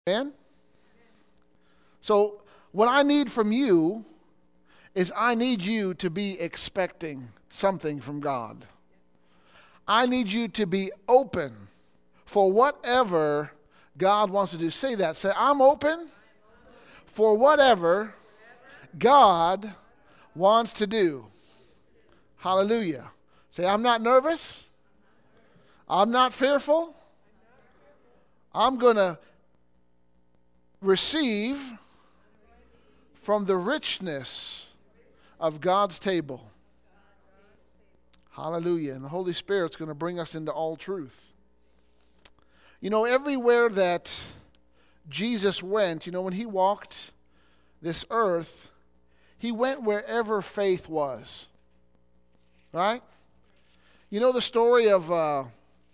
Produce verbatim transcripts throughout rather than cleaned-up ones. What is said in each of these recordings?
Amen? So what I need from you is I need you to be expecting something from God. I need you to be open for whatever God wants to do. Say that. Say, I'm open for whatever God wants to do. Hallelujah. Say, I'm not nervous. I'm not fearful. I'm going to receive from the richness of God's table. Hallelujah. And the Holy Spirit's going to bring us into all truth. You know, everywhere that Jesus went, you know, when he walked this earth, he went wherever faith was. Right? You know the story of uh,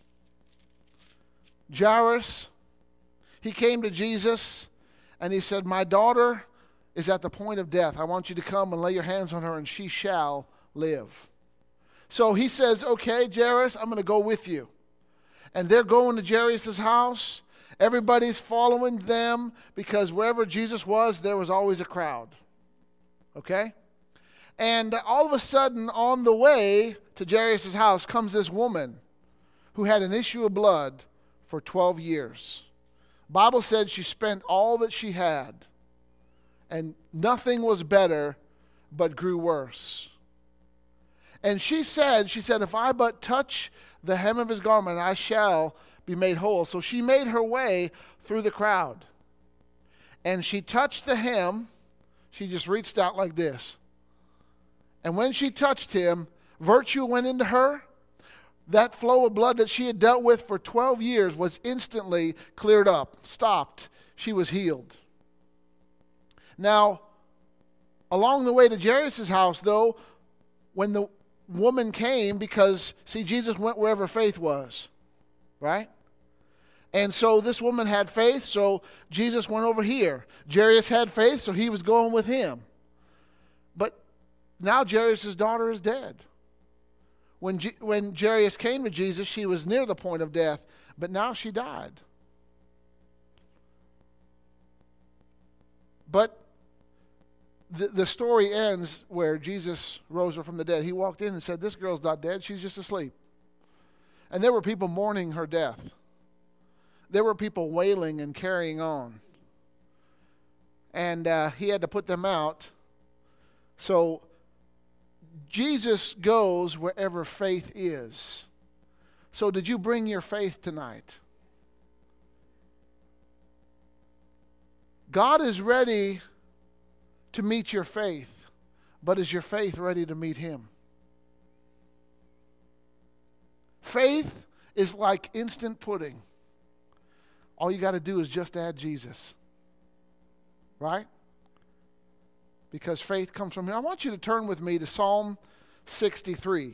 Jairus? He came to Jesus and he said, my daughter is at the point of death. I want you to come and lay your hands on her and she shall live. So he says, okay, Jairus, I'm going to go with you. And they're going to Jairus' house. Everybody's following them because wherever Jesus was, there was always a crowd. Okay? And all of a sudden, on the way to Jairus' house comes this woman who had an issue of blood for twelve years. Bible said she spent all that she had, and nothing was better, but grew worse. And she said, she said, if I but touch the hem of his garment, I shall be made whole. So she made her way through the crowd. And she touched the hem. She just reached out like this. And when she touched him, virtue went into her. That flow of blood that she had dealt with for twelve years was instantly cleared up, stopped. She was healed. Now, along the way to Jairus' house, though, when the woman came, because, see, Jesus went wherever faith was, right? And so this woman had faith, so Jesus went over here. Jairus had faith, so he was going with him. But now Jairus' daughter is dead. When, G- when Jairus came to Jesus, she was near the point of death, but now she died. But the, the story ends where Jesus rose her from the dead. He walked in and said, this girl's not dead, she's just asleep. And there were people mourning her death. There were people wailing and carrying on. And uh, he had to put them out. So Jesus goes wherever faith is. So did you bring your faith tonight? God is ready to meet your faith, but is your faith ready to meet him? Faith is like instant pudding. All you got to do is just add Jesus. Right? Because faith comes from him. I want you to turn with me to Psalm sixty-three.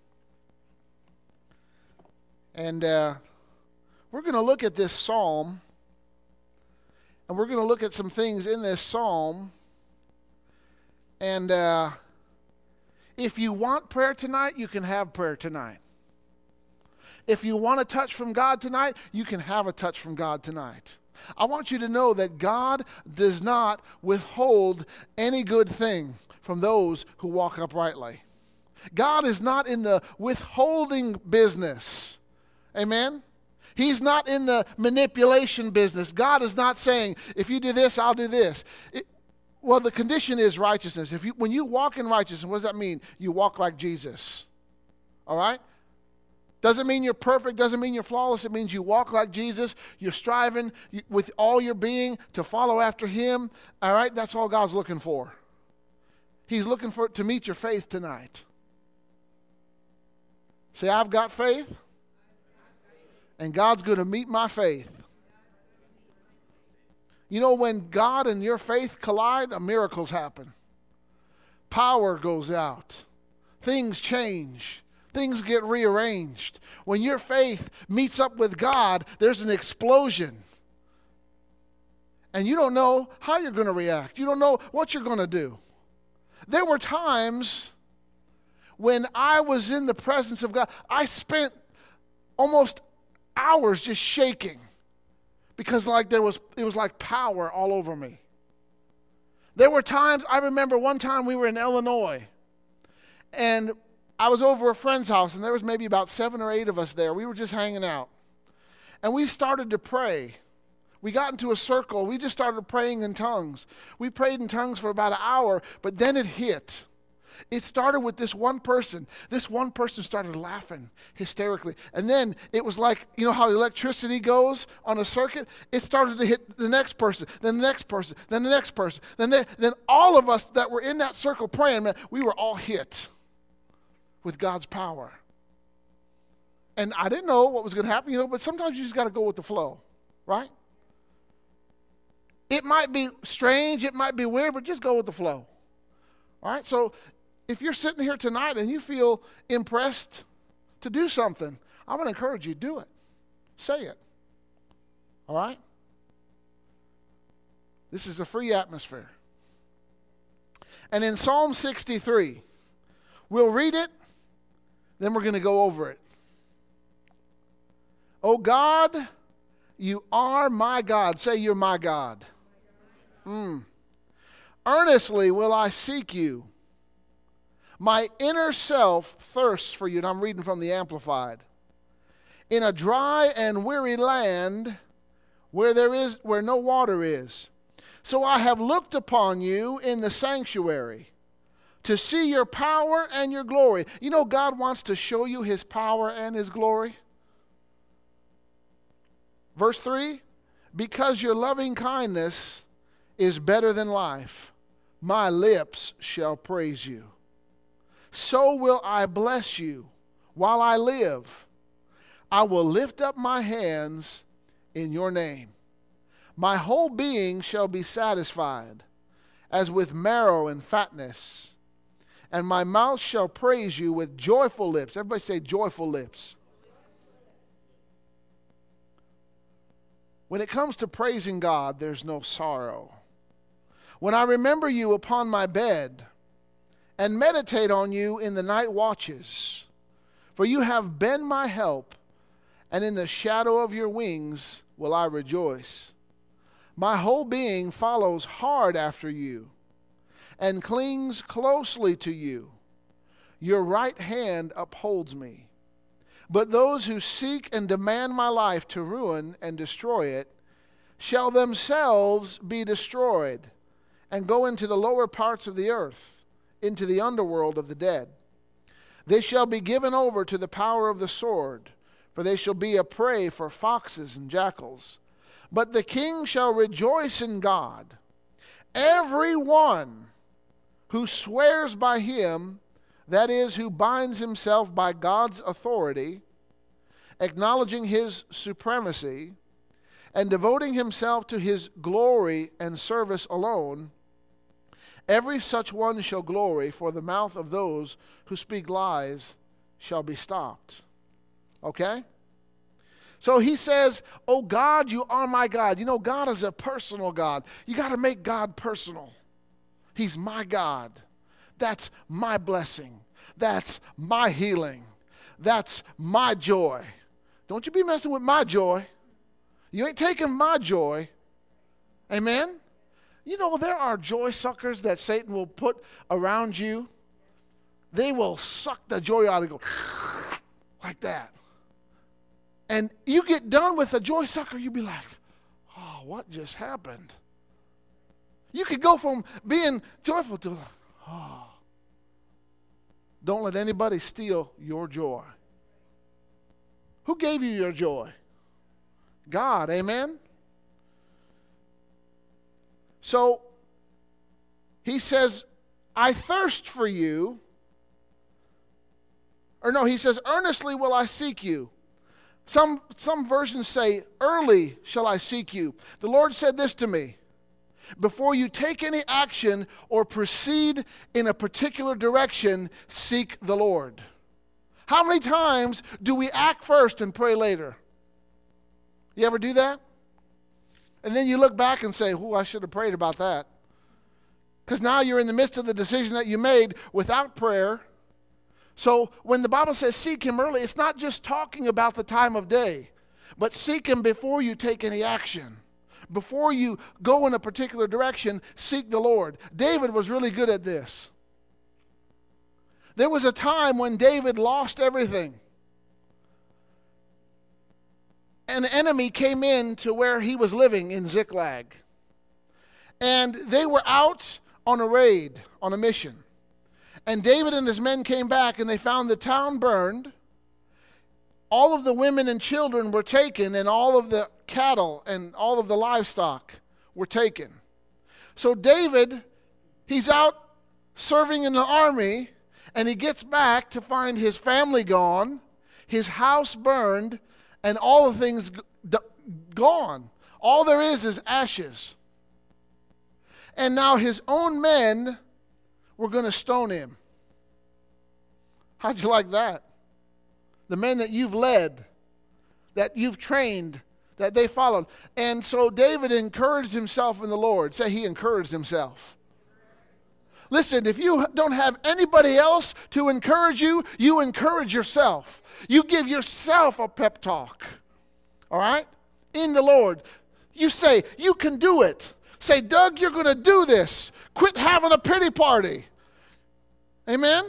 And uh, we're going to look at this psalm. And we're going to look at some things in this psalm. And uh, if you want prayer tonight, you can have prayer tonight. If you want a touch from God tonight, you can have a touch from God tonight. I want you to know that God does not withhold any good thing from those who walk uprightly. God is not in the withholding business. Amen? He's not in the manipulation business. God is not saying, if you do this, I'll do this. It, well, the condition is righteousness. If you, when you walk in righteousness, what does that mean? You walk like Jesus. All right? Doesn't mean you're perfect, doesn't mean you're flawless. It means you walk like Jesus. You're striving with all your being to follow after him. All right? That's all God's looking for. He's looking for to meet your faith tonight. Say, I've got faith, and God's going to meet my faith. You know, when God and your faith collide, miracles happen. Power goes out. Things change. Things get rearranged. When your faith meets up with God, there's an explosion. And you don't know how you're going to react. You don't know what you're going to do. There were times when I was in the presence of God, I spent almost hours just shaking because like there was, it was like power all over me. There were times, I remember one time we were in Illinois, and I was over a friend's house, and there was maybe about seven or eight of us there. We were just hanging out. And we started to pray. We got into a circle. We just started praying in tongues. We prayed in tongues for about an hour, but then it hit. It started with this one person. This one person started laughing hysterically. And then it was like, you know how electricity goes on a circuit? It started to hit the next person, then the next person, then the next person. Then, the, then all of us that were in that circle praying, man, we were all hit with God's power. And I didn't know what was going to happen, you know, but sometimes you just got to go with the flow, right? It might be strange, it might be weird, but just go with the flow. All right, so if you're sitting here tonight and you feel impressed to do something, I'm going to encourage you, do it. Say it. All right? This is a free atmosphere. And in Psalm sixty-three, we'll read it, then we're going to go over it. Oh God, you are my God. Say, you're my God. Mm. Earnestly will I seek you. My inner self thirsts for you. And I'm reading from the Amplified. In a dry and weary land where there is where no water is. So I have looked upon you in the sanctuary to see your power and your glory. You know, God wants to show you his power and his glory. Verse three, because your loving kindness is better than life, my lips shall praise you. So will I bless you while I live. I will lift up my hands in your name. My whole being shall be satisfied, as with marrow and fatness. And my mouth shall praise you with joyful lips. Everybody say joyful lips. When it comes to praising God, there's no sorrow. When I remember you upon my bed and meditate on you in the night watches, for you have been my help, and in the shadow of your wings will I rejoice. My whole being follows hard after you and clings closely to you. Your right hand upholds me. But those who seek and demand my life to ruin and destroy it shall themselves be destroyed and go into the lower parts of the earth, into the underworld of the dead. They shall be given over to the power of the sword, for they shall be a prey for foxes and jackals. But the king shall rejoice in God. Every one who swears by him, that is, who binds himself by God's authority, acknowledging his supremacy, and devoting himself to his glory and service alone, every such one shall glory, for the mouth of those who speak lies shall be stopped. Okay? So he says, oh God, you are my God. You know, God is a personal God. You got to make God personal. He's my God. That's my blessing. That's my healing. That's my joy. Don't you be messing with my joy. You ain't taking my joy. Amen? You know, there are joy suckers that Satan will put around you. They will suck the joy out and go like that. And you get done with a joy sucker, you'll be like, oh, what just happened? You could go from being joyful to, oh. Don't let anybody steal your joy. Who gave you your joy? God, amen? So, he says, I thirst for you. Or no, he says, earnestly will I seek you. Some, some versions say, early shall I seek you. The Lord said this to me. Before you take any action or proceed in a particular direction, seek the Lord. How many times do we act first and pray later? You ever do that? And then you look back and say, oh, I should have prayed about that. Because now you're in the midst of the decision that you made without prayer. So when the Bible says seek him early, it's not just talking about the time of day. But seek him before you take any action. Before you go in a particular direction, seek the Lord. David was really good at this. There was a time when David lost everything. An enemy came in to where he was living in Ziklag. And they were out on a raid, on a mission. And David and his men came back and they found the town burned. All of the women and children were taken, and all of the cattle and all of the livestock were taken. So David, he's out serving in the army, and he gets back to find his family gone, his house burned, and all the things g- gone. All there is is ashes. And now his own men were going to stone him. How'd you like that? The men that you've led, that you've trained, that they followed. And so David encouraged himself in the Lord. Say he encouraged himself. Listen, if you don't have anybody else to encourage you, you encourage yourself. You give yourself a pep talk. All right? In the Lord. You say, you can do it. Say, Doug, you're going to do this. Quit having a pity party. Amen?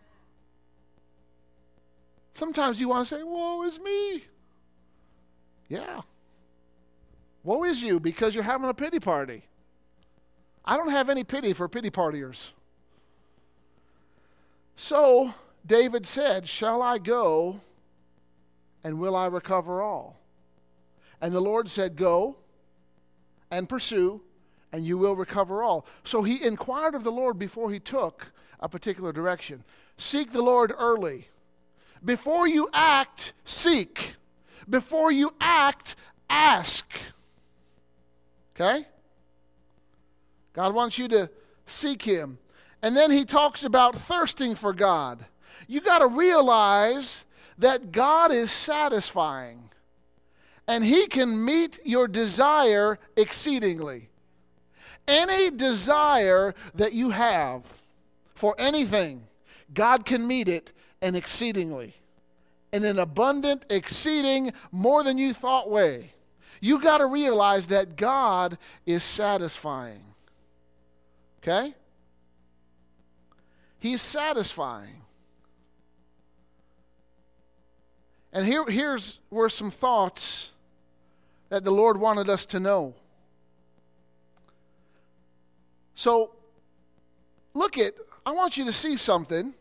Sometimes you want to say, woe is me. Yeah. Woe is you because you're having a pity party. I don't have any pity for pity partiers. So David said, shall I go and will I recover all? And the Lord said, go and pursue and you will recover all. So he inquired of the Lord before he took a particular direction. Seek the Lord early. Before you act, seek. Before you act, ask. Okay? God wants you to seek him. And then he talks about thirsting for God. You got to realize that God is satisfying. And he can meet your desire exceedingly. Any desire that you have for anything, God can meet it and exceedingly. In an abundant, exceeding, more than you thought way. You got to realize that God is satisfying. Okay? He's satisfying. And here, here's where some thoughts that the Lord wanted us to know. So, look at, I want you to see something.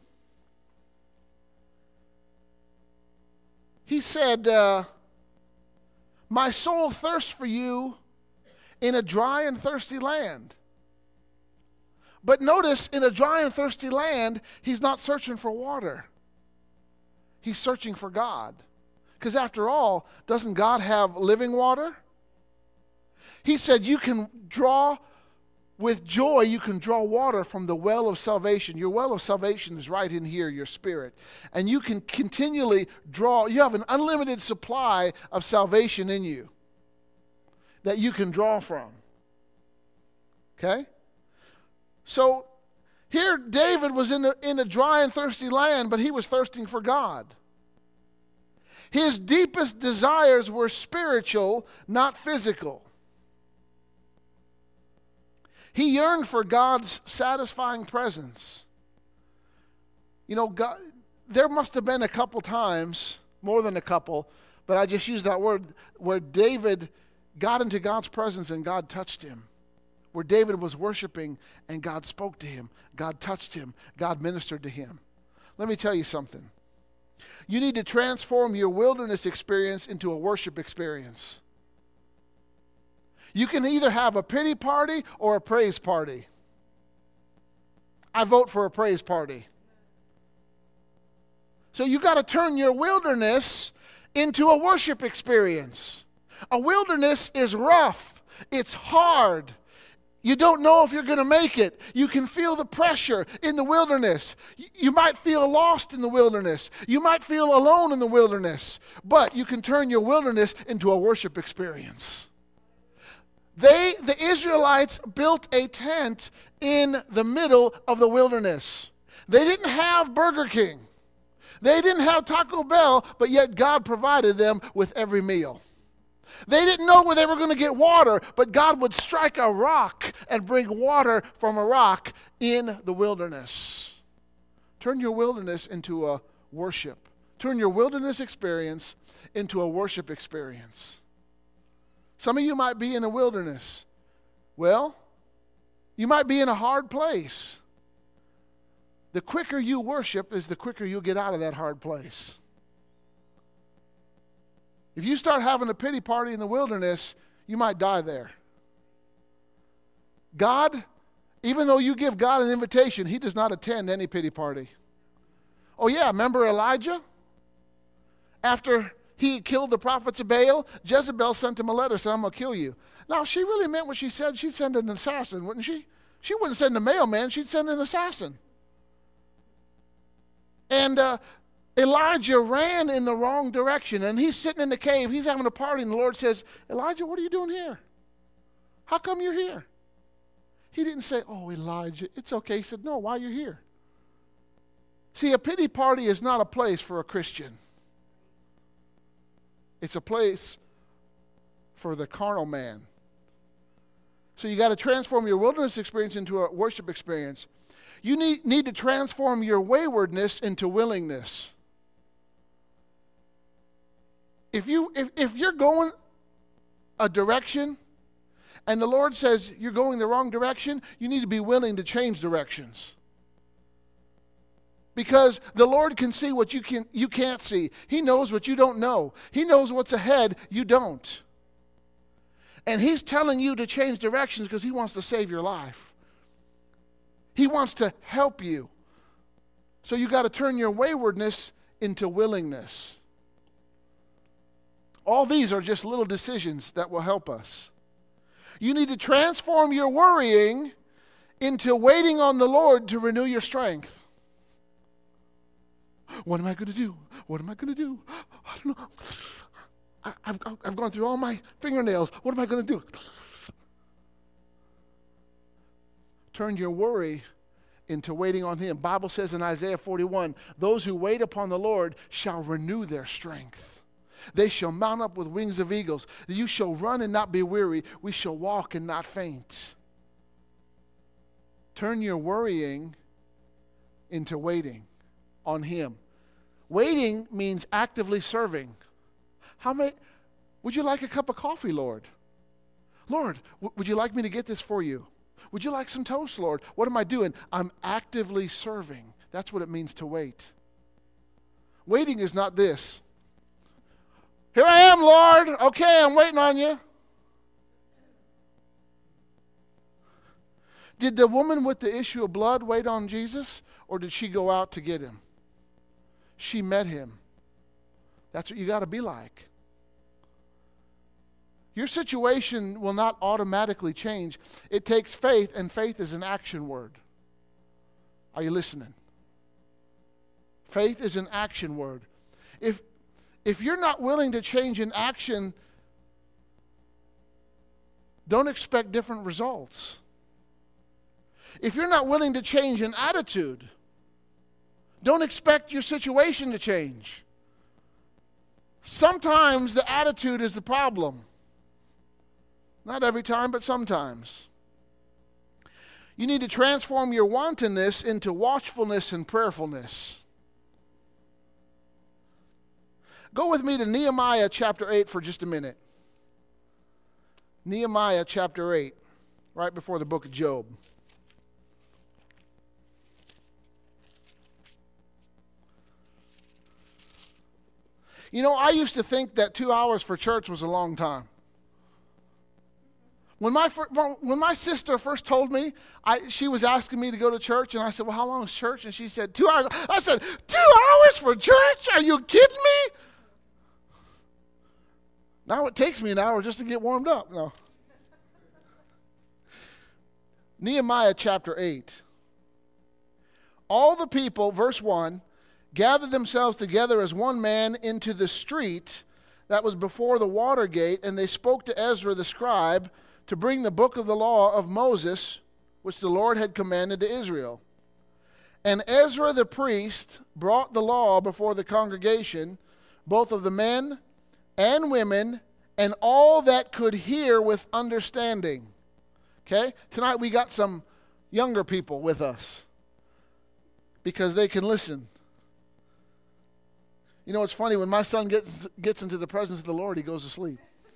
He said, uh, my soul thirsts for you in a dry and thirsty land. But notice, in a dry and thirsty land, he's not searching for water. He's searching for God. Because after all, doesn't God have living water? He said you can draw, with joy, you can draw water from the well of salvation. Your well of salvation is right in here, your spirit. And you can continually draw, you have an unlimited supply of salvation in you that you can draw from. Okay? So here David was in a, in a dry and thirsty land, but he was thirsting for God. His deepest desires were spiritual, not physical. He yearned for God's satisfying presence. You know, God, there must have been a couple times, more than a couple, but I just used that word, where David got into God's presence and God touched him. Where David was worshiping and God spoke to him. God touched him. God ministered to him. Let me tell you something. You need to transform your wilderness experience into a worship experience. You can either have a pity party or a praise party. I vote for a praise party. So you got to turn your wilderness into a worship experience. A wilderness is rough. It's hard. You don't know if you're going to make it. You can feel the pressure in the wilderness. You might feel lost in the wilderness. You might feel alone in the wilderness. But you can turn your wilderness into a worship experience. They, the Israelites, built a tent in the middle of the wilderness. They didn't have Burger King. They didn't have Taco Bell, but yet God provided them with every meal. They didn't know where they were going to get water, but God would strike a rock and bring water from a rock in the wilderness. Turn your wilderness into a worship. Turn your wilderness experience into a worship experience. Some of you might be in a wilderness. Well, you might be in a hard place. The quicker you worship is the quicker you'll get out of that hard place. If you start having a pity party in the wilderness, you might die there. God, even though you give God an invitation, he does not attend any pity party. Oh yeah, remember Elijah? After he killed the prophets of Baal, Jezebel sent him a letter saying, I'm going to kill you. Now, if she really meant what she said, she'd send an assassin, wouldn't she? She wouldn't send a mailman, she'd send an assassin. And uh, Elijah ran in the wrong direction, and he's sitting in the cave, he's having a party, and the Lord says, Elijah, what are you doing here? How come you're here? He didn't say, oh, Elijah, it's okay. He said, no, why are you here? See, a pity party is not a place for a Christian. It's a place for the carnal man. So you got to transform your wilderness experience into a worship experience. You need, need to transform your waywardness into willingness. If, you, if, if you're going a direction and the Lord says you're going the wrong direction, you need to be willing to change directions. Because the Lord can see what you, can, you can't see. He knows what you don't know. He knows what's ahead, you don't. And he's telling you to change directions because he wants to save your life. He wants to help you. So you got to turn your waywardness into willingness. All these are just little decisions that will help us. You need to transform your worrying into waiting on the Lord to renew your strength. What am I going to do? What am I going to do? I don't know. I, I've, I've gone through all my fingernails. What am I going to do? Turn your worry into waiting on him. Bible says in Isaiah forty-one, those who wait upon the Lord shall renew their strength. They shall mount up with wings of eagles. You shall run and not be weary. We shall walk and not faint. Turn your worrying into waiting on him. Waiting means actively serving. How many, would you like a cup of coffee, Lord? Lord, w- would you like me to get this for you? Would you like some toast, Lord? What am I doing? I'm actively serving. That's what it means to wait. Waiting is not this. Here I am, Lord. Okay, I'm waiting on you. Did the woman with the issue of blood wait on Jesus, or did she go out to get him? She met him. That's what you got to be like. Your situation will not automatically change. It takes faith, and faith is an action word. Are you listening? Faith is an action word. If, if you're not willing to change in action, don't expect different results. If you're not willing to change in attitude, don't expect your situation to change. Sometimes the attitude is the problem. Not every time, but sometimes. You need to transform your wantonness into watchfulness and prayerfulness. Go with me to Nehemiah chapter eight for just a minute. Nehemiah chapter eight, right before the book of Job. You know, I used to think that two hours for church was a long time. When my when my sister first told me, I, she was asking me to go to church, and I said, well, how long is church? And she said, two hours. I said, two hours for church? Are you kidding me? Now it takes me an hour just to get warmed up. No. Nehemiah chapter eight. All the people, verse one, gathered themselves together as one man into the street that was before the water gate, and they spoke to Ezra the scribe to bring the book of the law of Moses, which the Lord had commanded to Israel. And Ezra the priest brought the law before the congregation, both of the men and women and all that could hear with understanding. Okay? Tonight we got some younger people with us because they can listen. You know, it's funny, when my son gets gets into the presence of the Lord, he goes to sleep.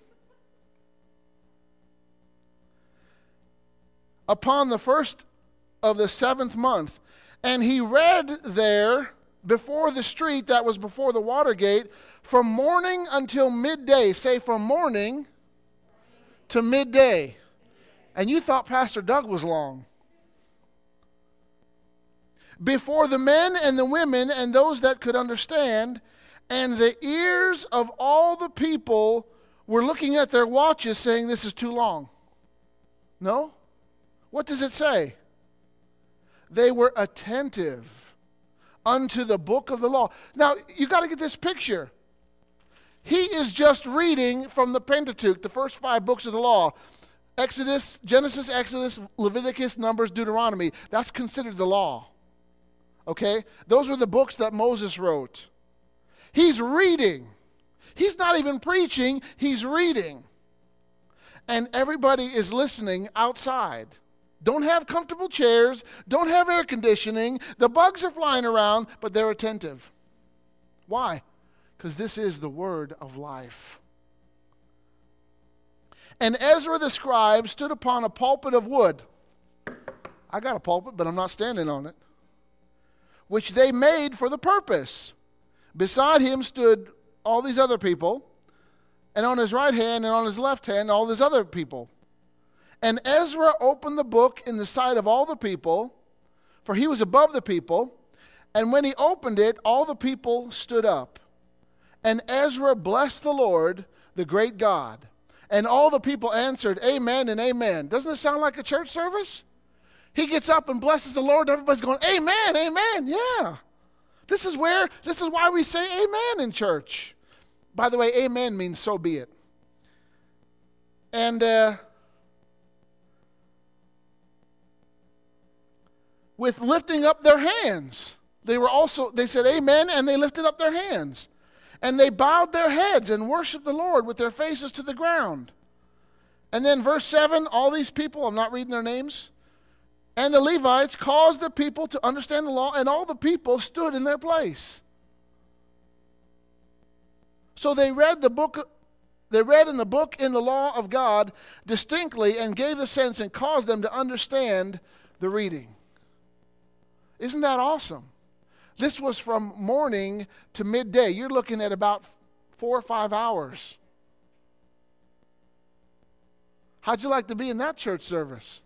Upon the first of the seventh month, and he read there before the street that was before the water gate, from morning until midday. Say, from morning to midday. And you thought Pastor Doug was long. Before the men and the women and those that could understand, and the ears of all the people were looking at their watches saying, this is too long. No? What does it say? They were attentive unto the book of the law. Now, you got to get this picture. He is just reading from the Pentateuch, the first five books of the law. Exodus, Genesis, Exodus, Leviticus, Numbers, Deuteronomy. That's considered the law. Okay? Those were the books that Moses wrote. He's reading. He's not even preaching, he's reading. And everybody is listening outside. Don't have comfortable chairs, don't have air conditioning. The bugs are flying around, but they're attentive. Why? Because this is the word of life. And Ezra the scribe stood upon a pulpit of wood. I got a pulpit, but I'm not standing on it. Which they made for the purpose. Beside him stood all these other people, and on his right hand and on his left hand all these other people. And Ezra opened the book in the sight of all the people, for he was above the people. And when he opened it, all the people stood up. And Ezra blessed the Lord, the great God. And all the people answered, amen and amen. Doesn't it sound like a church service? He gets up and blesses the Lord, and everybody's going, amen, amen, yeah. This is where, this is why we say amen in church. By the way, amen means so be it. And uh, with lifting up their hands, they were also, they said amen, and they lifted up their hands. And they bowed their heads and worshiped the Lord with their faces to the ground. And then verse seven, all these people, I'm not reading their names, and the Levites caused the people to understand the law, and all the people stood in their place. So they read the book, they read in the book in the law of God distinctly and gave the sense and caused them to understand the reading. Isn't that awesome? This was from morning to midday. You're looking at about four or five hours. How'd you like to be in that church service?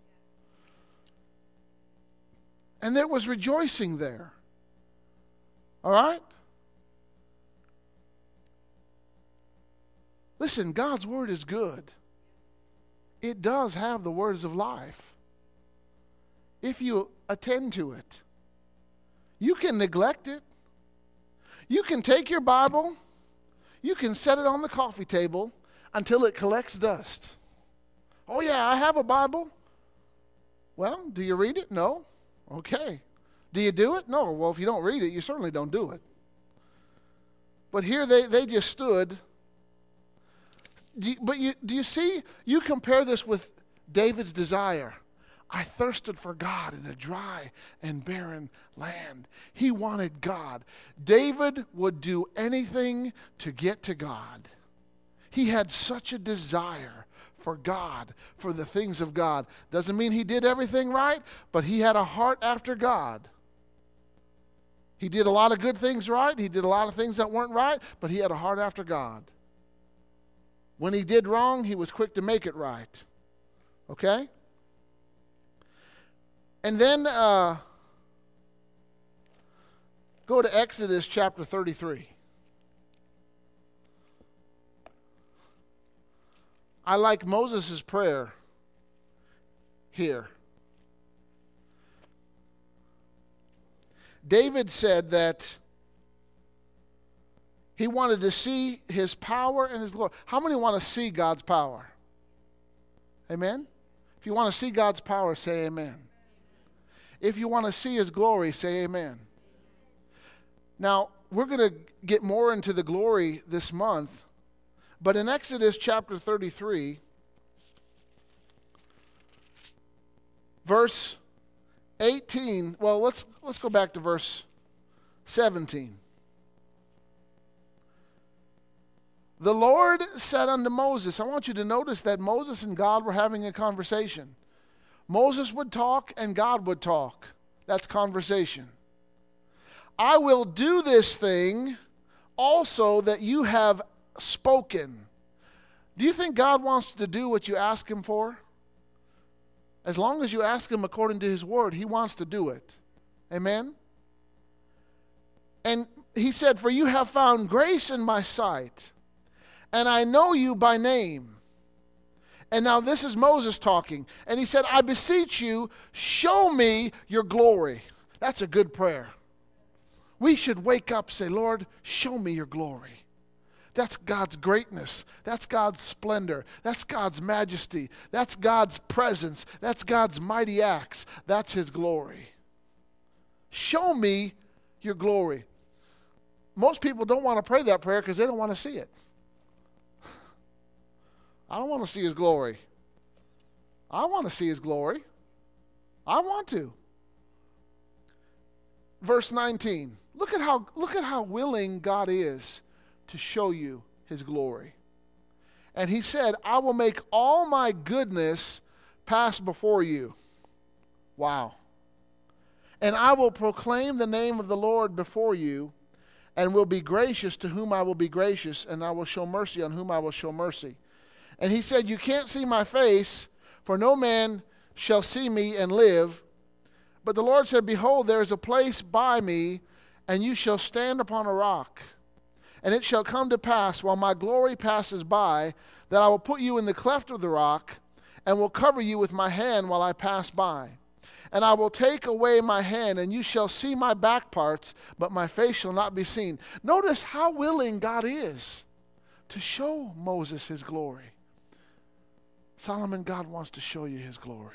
And there was rejoicing there. All right? Listen, God's word is good. It does have the words of life. If you attend to it. You can neglect it. You can take your Bible, you can set it on the coffee table until it collects dust. Oh yeah, I have a Bible. Well, do you read it? No. Okay. Do you do it? No. Well, if you don't read it, you certainly don't do it. But here they, they just stood. Do you, but you, do you see, you compare this with David's desire. I thirsted for God in a dry and barren land. He wanted God. David would do anything to get to God. He had such a desire for God, for the things of God. Doesn't mean he did everything right, but he had a heart after God. He did a lot of good things right. He did a lot of things that weren't right, but he had a heart after God. When he did wrong, he was quick to make it right. Okay? And then uh, go to Exodus chapter thirty-three. I like Moses' prayer here. David said that he wanted to see his power and his glory. How many want to see God's power? Amen? If you want to see God's power, say amen. If you want to see his glory, say amen. Now, we're going to get more into the glory this month, But in Exodus chapter thirty-three, verse eighteen, well, let's let's go back to verse seventeen. The Lord said unto Moses, I want you to notice that Moses and God were having a conversation. Moses would talk and God would talk. That's conversation. I will do this thing also that you have spoken. Do you think God wants to do what you ask him for? As long as you ask him according to his word, he wants to do it. Amen? And he said, for you have found grace in my sight, and I know you by name. And now this is Moses talking. And he said, I beseech you, show me your glory. That's a good prayer. We should wake up and say, Lord, show me your glory. That's God's greatness. That's God's splendor. That's God's majesty. That's God's presence. That's God's mighty acts. That's his glory. Show me your glory. Most people don't want to pray that prayer because they don't want to see it. I don't want to see his glory. I want to see his glory. I want to. Verse nineteen. Look at how look at how willing God is to show you his glory. And he said, I will make all my goodness pass before you. Wow. And I will proclaim the name of the Lord before you, and will be gracious to whom I will be gracious, and I will show mercy on whom I will show mercy. And he said, you can't see my face, for no man shall see me and live. But the Lord said, behold, there is a place by me, and you shall stand upon a rock. And it shall come to pass, while my glory passes by, that I will put you in the cleft of the rock, and will cover you with my hand while I pass by. And I will take away my hand, and you shall see my back parts, but my face shall not be seen. Notice how willing God is to show Moses his glory. Solomon, God wants to show you his glory.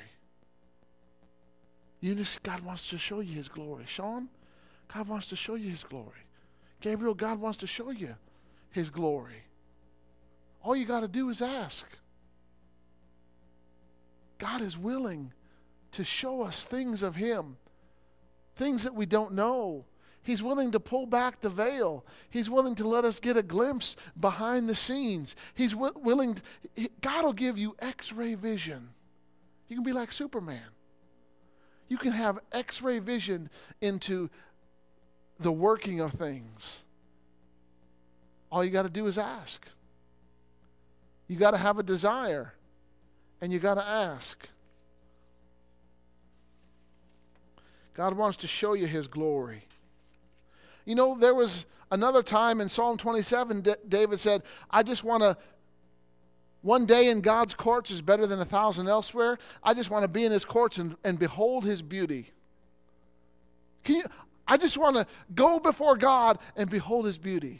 Eunice, God wants to show you his glory. Sean, God wants to show you his glory. Gabriel, God wants to show you his glory. All you got to do is ask. God is willing to show us things of him, things that we don't know. He's willing to pull back the veil. He's willing to let us get a glimpse behind the scenes. He's w- willing to, God will give you x-ray vision. You can be like Superman. You can have x-ray vision into the working of things. All you got to do is ask. You got to have a desire, and you got to ask. God wants to show you his glory. You know, there was another time in Psalm twenty-seven, D- David said, I just want to, one day in God's courts is better than a thousand elsewhere. I just want to be in his courts and, and behold his beauty. Can you? I just want to go before God and behold his beauty.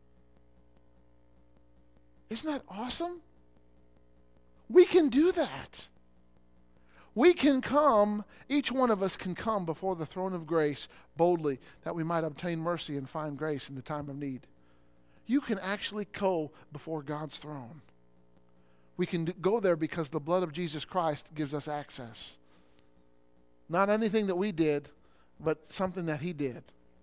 Isn't that awesome? We can do that. We can come, each one of us can come before the throne of grace boldly, that we might obtain mercy and find grace in the time of need. You can actually go before God's throne. We can go there because the blood of Jesus Christ gives us access. Not anything that we did, but something that he did.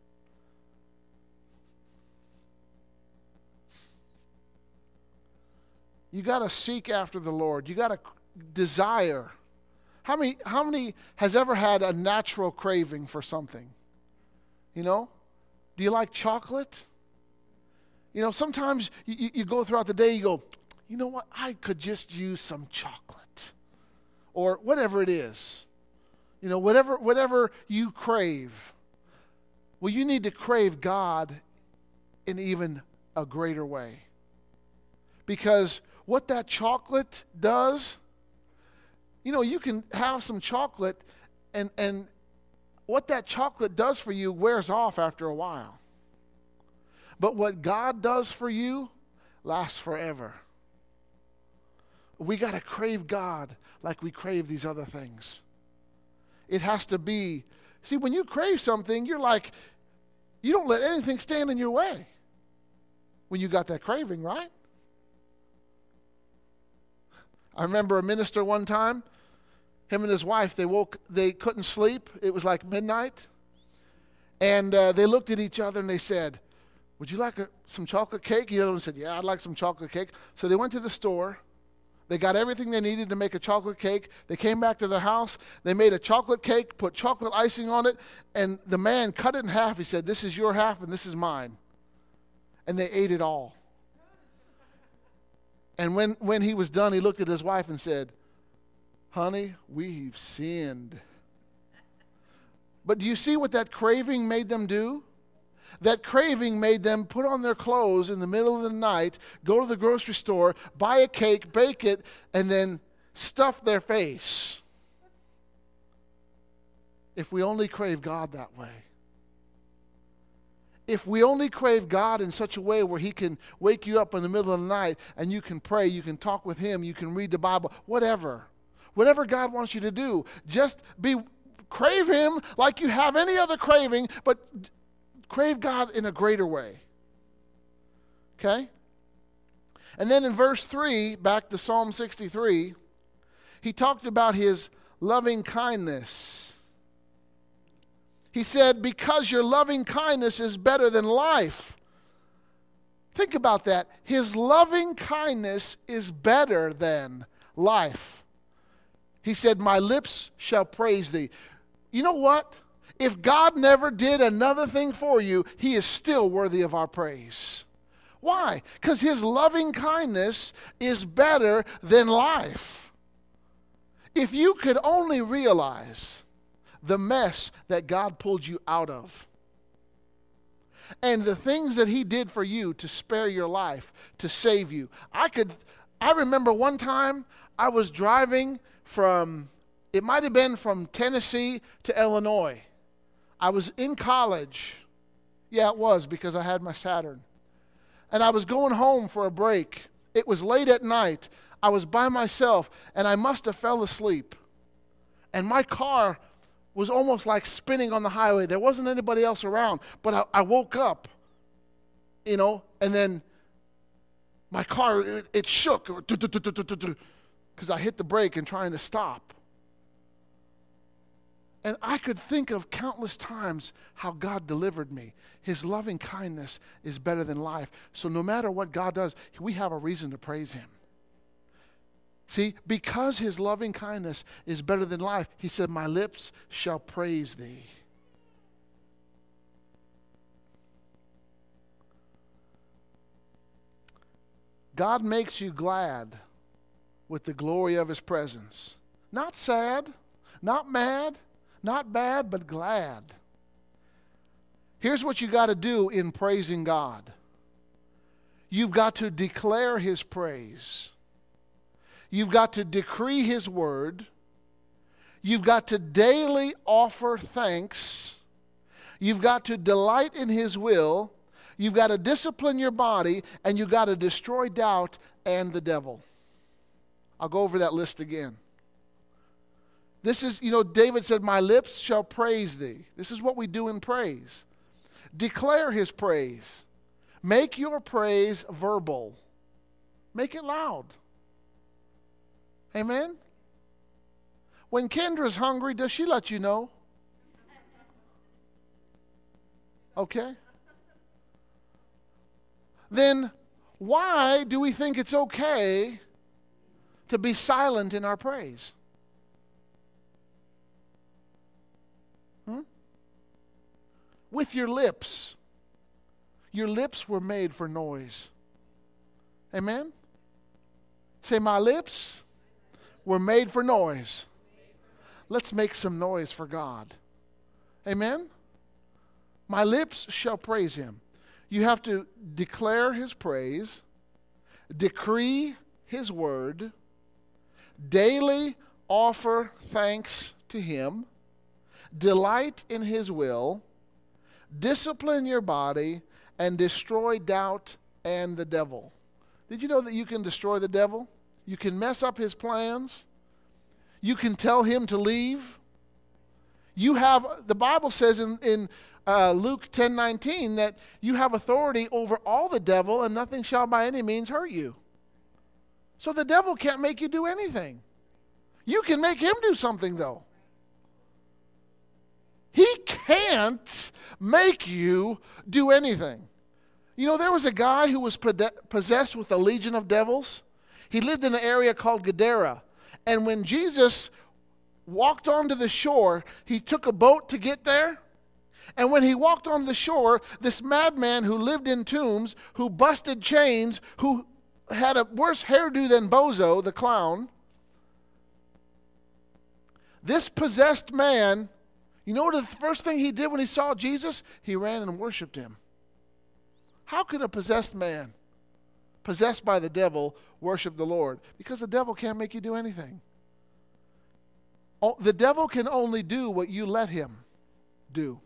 You got to seek after the Lord. You got to desire. How many, how many has ever had a natural craving for something? You know? Do you like chocolate? You know, sometimes you, you go throughout the day, you go, you know what? I could just use some chocolate. Or whatever it is. You know, whatever, whatever you crave. Well, you need to crave God in even a greater way. Because what that chocolate does, you know, you can have some chocolate and, and what that chocolate does for you wears off after a while. But what God does for you lasts forever. We got to crave God like we crave these other things. It has to be, see, when you crave something, you're like, you don't let anything stand in your way when you got that craving, right? I remember a minister one time, him and his wife, they woke, they couldn't sleep. It was like midnight. And uh, they looked at each other and they said, would you like a, some chocolate cake? The other one said, yeah, I'd like some chocolate cake. So they went to the store. They got everything they needed to make a chocolate cake. They came back to their house. They made a chocolate cake, put chocolate icing on it, and the man cut it in half. He said, this is your half and this is mine. And they ate it all. And when, when he was done, he looked at his wife and said, honey, we've sinned. But do you see what that craving made them do? That craving made them put on their clothes in the middle of the night, go to the grocery store, buy a cake, bake it, and then stuff their face. If we only crave God that way. If we only crave God in such a way where He can wake you up in the middle of the night and you can pray, you can talk with Him, you can read the Bible, whatever. Whatever God wants you to do, just be crave Him like you have any other craving, but crave God in a greater way. Okay? And then in verse three, back to Psalm sixty-three, he talked about His loving kindness. He said, because your loving kindness is better than life. Think about that. His loving kindness is better than life. He said, my lips shall praise thee. You know what? If God never did another thing for you, He is still worthy of our praise. Why? Because His loving kindness is better than life. If you could only realize the mess that God pulled you out of, and the things that He did for you to spare your life, to save you. I could, I remember one time I was driving from, it might have been from Tennessee to Illinois. I was in college. Yeah, it was, because I had my Saturn. And I was going home for a break. It was late at night. I was by myself, and I must have fell asleep. And my car was almost like spinning on the highway. There wasn't anybody else around, but I, I woke up, you know, and then my car, it, it shook because I hit the brake and trying to stop. And I could think of countless times how God delivered me. His loving kindness is better than life. So no matter what God does, we have a reason to praise Him. See, because His loving kindness is better than life, He said, my lips shall praise thee. God makes you glad with the glory of His presence. Not sad, not mad, not bad, but glad. Here's what you got to do in praising God. You've got to declare His praise. You've got to decree His word. You've got to daily offer thanks. You've got to delight in His will. You've got to discipline your body, and you've got to destroy doubt and the devil. I'll go over that list again. This is, you know, David said, my lips shall praise thee. This is what we do in praise. Declare His praise. Make your praise verbal. Make it loud. Amen? When Kendra's hungry, does she let you know? Okay. Then why do we think it's okay to be silent in our praise? Hmm? With your lips. Your lips were made for noise. Amen? Say, my lips were made for noise. Let's make some noise for God. Amen? My lips shall praise Him. You have to declare His praise, decree His word, daily offer thanks to Him, delight in His will, discipline your body, and destroy doubt and the devil. Did you know that you can destroy the devil? You can mess up his plans. You can tell him to leave. You have, the Bible says in, in uh, Luke ten nineteen that you have authority over all the devil and nothing shall by any means hurt you. So the devil can't make you do anything. You can make him do something, though. He can't make you do anything. You know, there was a guy who was possessed with a legion of devils. He lived in an area called Gadara. And when Jesus walked onto the shore, he took a boat to get there. And when he walked on the shore, this madman who lived in tombs, who busted chains, who had a worse hairdo than Bozo, the clown, this possessed man, you know what the first thing he did when he saw Jesus? He ran and worshiped him. How could a possessed man, possessed by the devil, worship the Lord? Because the devil can't make you do anything. The devil can only do what you let him do.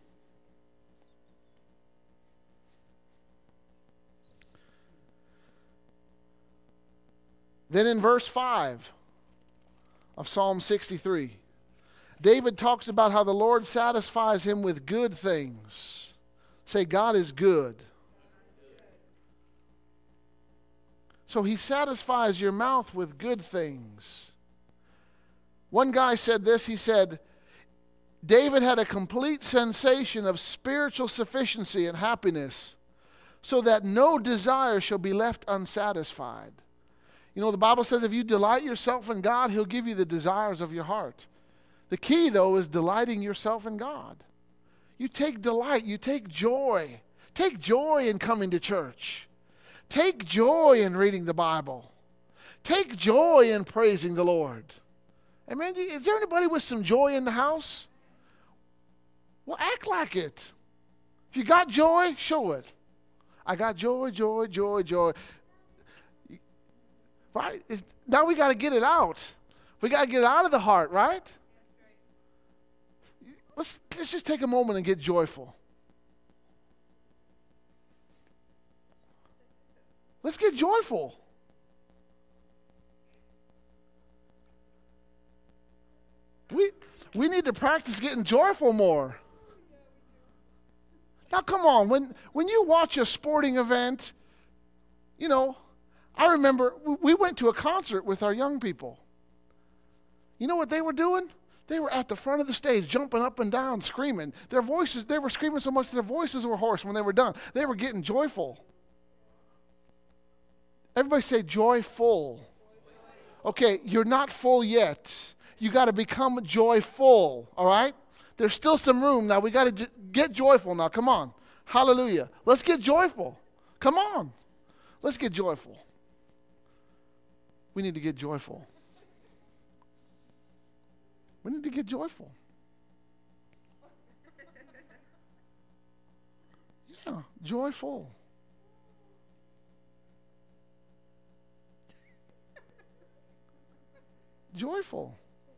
Then in verse five of Psalm sixty-three, David talks about how the Lord satisfies him with good things. Say, God is good. So he satisfies your mouth with good things. One guy said this, he said, David had a complete sensation of spiritual sufficiency and happiness, so that no desire shall be left unsatisfied. You know, the Bible says if you delight yourself in God, he'll give you the desires of your heart. The key, though, is delighting yourself in God. You take delight, you take joy. Take joy in coming to church. Take joy in reading the Bible. Take joy in praising the Lord. Amen. Is there anybody with some joy in the house? Well, act like it. If you got joy, show it. I got joy, joy, joy, joy. Right? It's, now we got to get it out. We got to get it out of the heart, right? Let's, let's just take a moment and get joyful. Let's get joyful. We, we need to practice getting joyful more. Now, come on. When, when you watch a sporting event, you know, I remember we went to a concert with our young people. You know what they were doing? They were at the front of the stage, jumping up and down, screaming. Their voices, they were screaming so much that their voices were hoarse when they were done. They were getting joyful. Everybody say joyful. Okay, you're not full yet. You got to become joyful, all right? There's still some room. Now, we got to j- get joyful now. Come on. Hallelujah. Let's get joyful. Come on. Let's get joyful. We need to get joyful. We need to get joyful. Yeah, joyful. Joyful.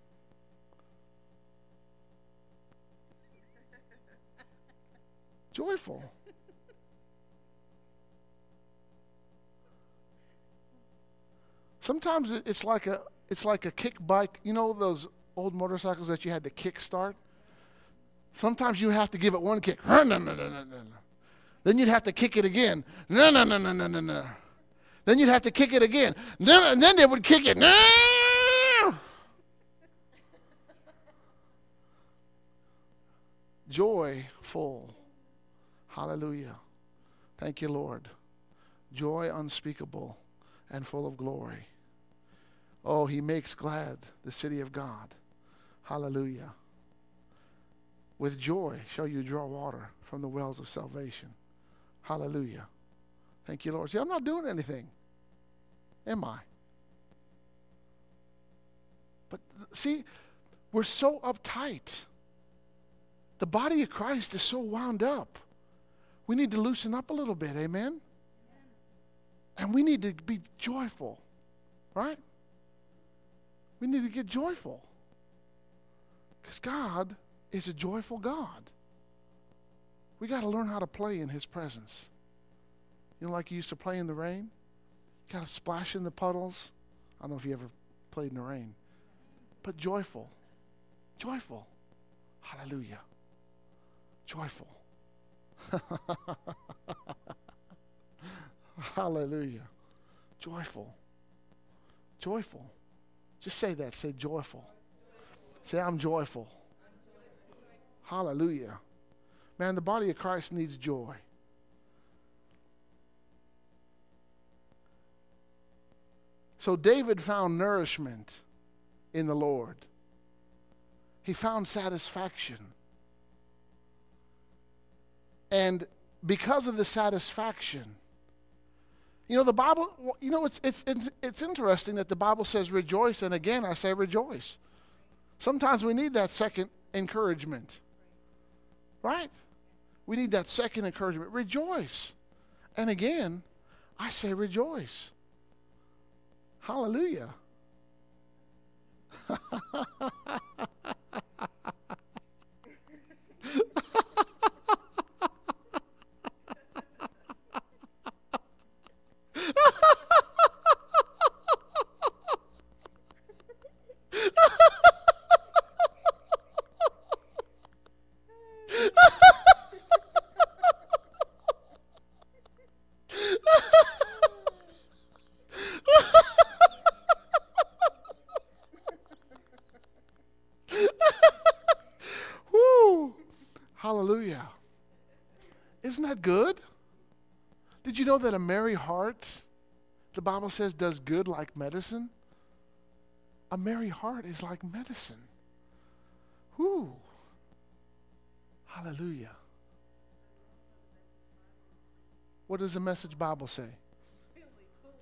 Joyful. Sometimes it's like a it's like a kick bike. You know those old motorcycles that you had to kick start? Sometimes you have to give it one kick. Then you'd have to kick it again. No, no, no, no, no, no, no. Then you'd have to kick it again. And then they would kick it. No! Joyful. Hallelujah. Thank you, Lord. Joy unspeakable and full of glory. Oh, he makes glad the city of God. Hallelujah. With joy shall you draw water from the wells of salvation. Hallelujah. Thank you, Lord. See, I'm not doing anything, am I? But see, we're so uptight. The body of Christ is so wound up. We need to loosen up a little bit, amen? And we need to be joyful, right? We need to get joyful. Because God is a joyful God. We got to learn how to play in his presence. You know, like you used to play in the rain? You got to splash in the puddles. I don't know if you ever played in the rain. But joyful. Joyful. Hallelujah. Joyful. Hallelujah. Joyful. Joyful. Just say that. Say joyful. Say, I'm joyful. Hallelujah. Man, the body of Christ needs joy. So David found nourishment in the Lord. He found satisfaction. And because of the satisfaction, you know, the Bible, you know, it's, it's, it's, it's interesting that the Bible says rejoice, and again, I say rejoice. Sometimes we need that second encouragement, right? We need that second encouragement. Rejoice. And again, I say rejoice. Hallelujah. Hallelujah. Isn't that good? Did you know that a merry heart, the Bible says, does good like medicine? A merry heart is like medicine. Whoo. Hallelujah. What does the Message Bible say? Really cool.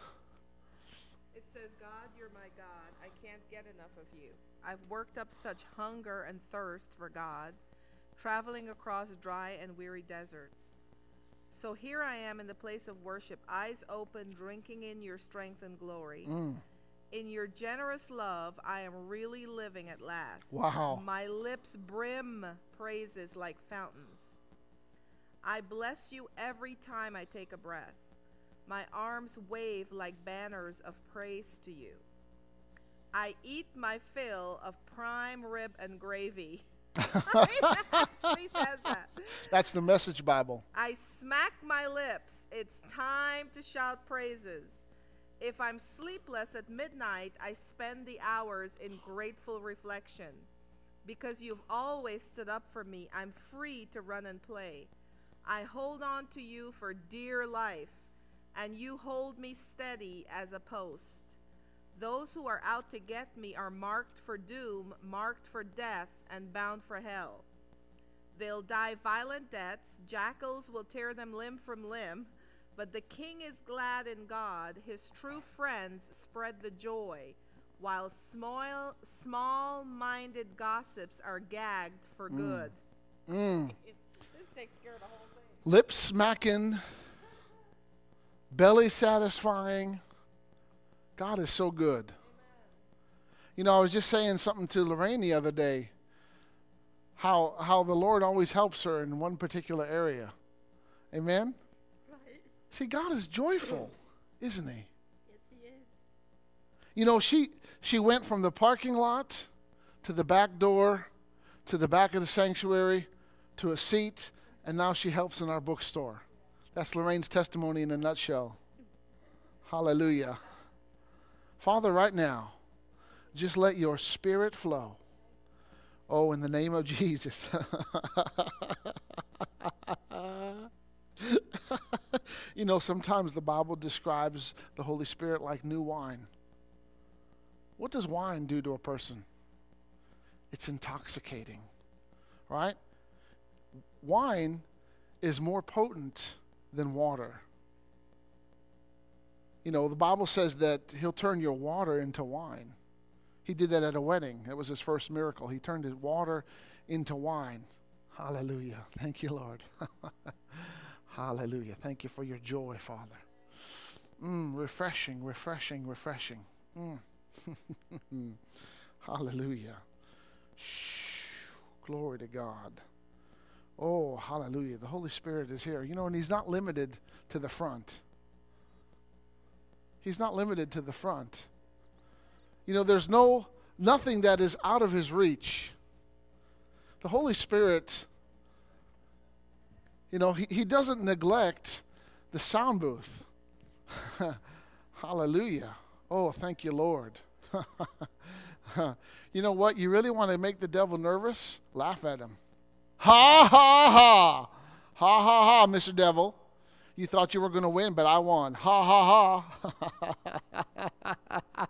It says, God, you're my God. I can't get enough of you. I've worked up such hunger and thirst for God, traveling across dry and weary deserts. So here I am in the place of worship, eyes open, drinking in your strength and glory. Mm. In your generous love, I am really living at last. Wow. My lips brim praises like fountains. I bless you every time I take a breath. My arms wave like banners of praise to you. I eat my fill of prime rib and gravy. It actually says that. That's the Message Bible. I smack my lips. It's time to shout praises. If I'm sleepless at midnight, I spend the hours in grateful reflection. Because you've always stood up for me, I'm free to run and play. I hold on to you for dear life, and you hold me steady as a post. Those who are out to get me are marked for doom, marked for death, and bound for hell. They'll die violent deaths, jackals will tear them limb from limb, but the king is glad in God, his true friends spread the joy, while small, small-minded gossips are gagged for Mm. good. Mm. This takes care of the whole thing. Lips smacking, belly satisfying. God is so good. Amen. You know, I was just saying something to Lorraine the other day, how how the Lord always helps her in one particular area. Amen? Right. See, God is joyful, isn't he? Yes, he is. You know, she she went from the parking lot to the back door to the back of the sanctuary to a seat, and now she helps in our bookstore. That's Lorraine's testimony in a nutshell. Hallelujah. Father, right now, just let your spirit flow. Oh, in the name of Jesus. You know, sometimes the Bible describes the Holy Spirit like new wine. What does wine do to a person? It's intoxicating, right? Wine is more potent than water. You know, the Bible says that he'll turn your water into wine. He did that at a wedding. It was his first miracle. He turned his water into wine. Hallelujah. Thank you, Lord. Hallelujah. Thank you for your joy, Father. Mm, refreshing, refreshing, refreshing. Mm. Hallelujah. Shh. Glory to God. Oh, hallelujah. The Holy Spirit is here. You know, and he's not limited to the front. He's not limited to the front. You know, there's no nothing that is out of his reach. The Holy Spirit, you know, he, he doesn't neglect the sound booth. Hallelujah. Oh, thank you, Lord. You know what? You really want to make the devil nervous? Laugh at him. Ha, ha, ha. Ha, ha, ha, Mister Devil. You thought you were going to win, but I won. Ha, ha, ha.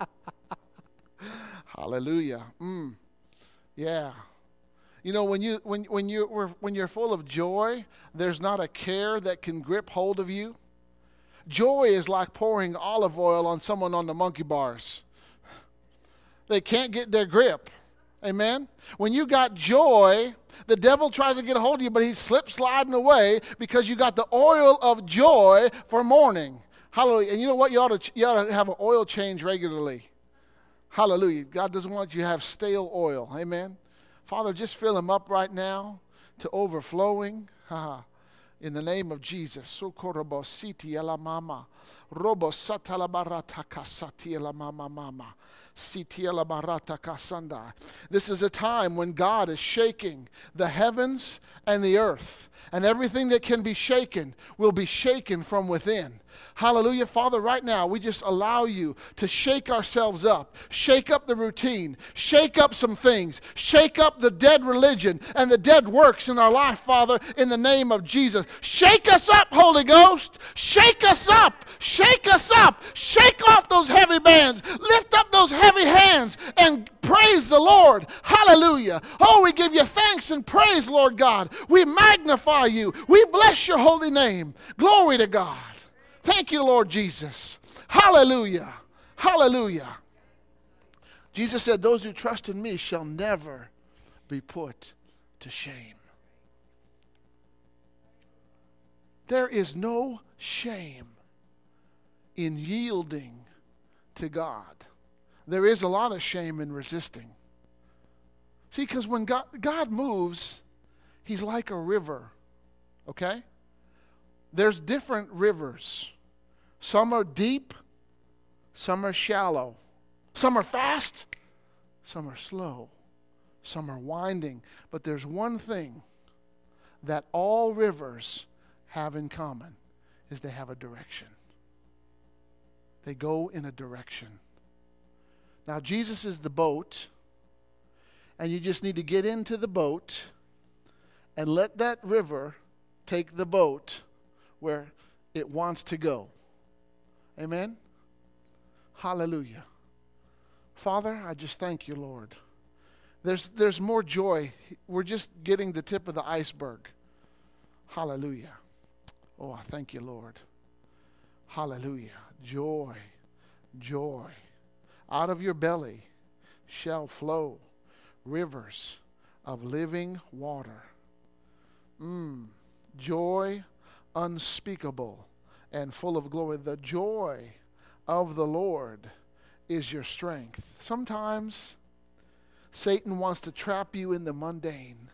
Hallelujah. Mm. Yeah. You know, when you when when you when you're full of joy, there's not a care that can grip hold of you. Joy is like pouring olive oil on someone on the monkey bars. They can't get their grip. Amen? When you got joy, the devil tries to get a hold of you, but he slips sliding away because you got the oil of joy for mourning. Hallelujah. And you know what? You ought to, you ought to have an oil change regularly. Hallelujah. God doesn't want you to have stale oil. Amen? Father, just fill him up right now to overflowing. In the name of Jesus. Socorobositi la mama. Robo satalabarata kasati la mama mama. Siti la barata kasanda. This is a time when God is shaking the heavens and the earth. And everything that can be shaken will be shaken from within. Hallelujah. Father, right now, we just allow you to shake ourselves up, shake up the routine, shake up some things, shake up the dead religion and the dead works in our life, Father, in the name of Jesus. Shake us up, Holy Ghost. Shake us up. Shake us up. Shake off those heavy bands. Lift up those heavy hands and praise the Lord. Hallelujah. Oh, we give you thanks and praise, Lord God. We magnify you. We bless your holy name. Glory to God. Thank you, Lord Jesus. Hallelujah. Hallelujah. Jesus said, those who trust in me shall never be put to shame. There is no shame in yielding to God. There is a lot of shame in resisting. See, because when God, God moves, he's like a river, okay? There's different rivers. Some are deep, some are shallow. Some are fast, some are slow. Some are winding. But there's one thing that all rivers have in common, is they have a direction. They go in a direction. Now, Jesus is the boat, and you just need to get into the boat and let that river take the boat where it wants to go. Amen? Hallelujah. Father, I just thank you, Lord. There's, there's more joy. We're just getting the tip of the iceberg. Hallelujah. Oh, I thank you, Lord. Hallelujah. Joy, joy. Out of your belly shall flow rivers of living water. Mm, joy unspeakable and full of glory. The joy of the Lord is your strength. Sometimes Satan wants to trap you in the mundane.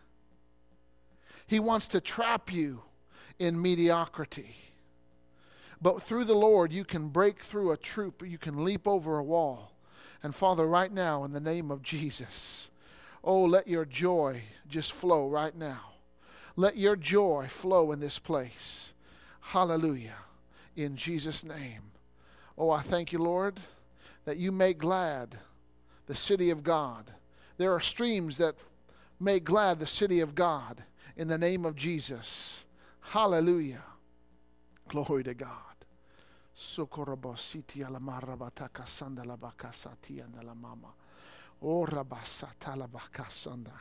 He wants to trap you in mediocrity. But through the Lord, you can break through a troop. You can leap over a wall. And Father, right now, in the name of Jesus, oh, let your joy just flow right now. Let your joy flow in this place. Hallelujah. In Jesus' name. Oh, I thank you, Lord, that you make glad the city of God. There are streams that make glad the city of God in the name of Jesus. Hallelujah. Glory to God. Socorrobositi ala marabataka sanda la bakasati and la mama. Oh, rabasata la bakasanda.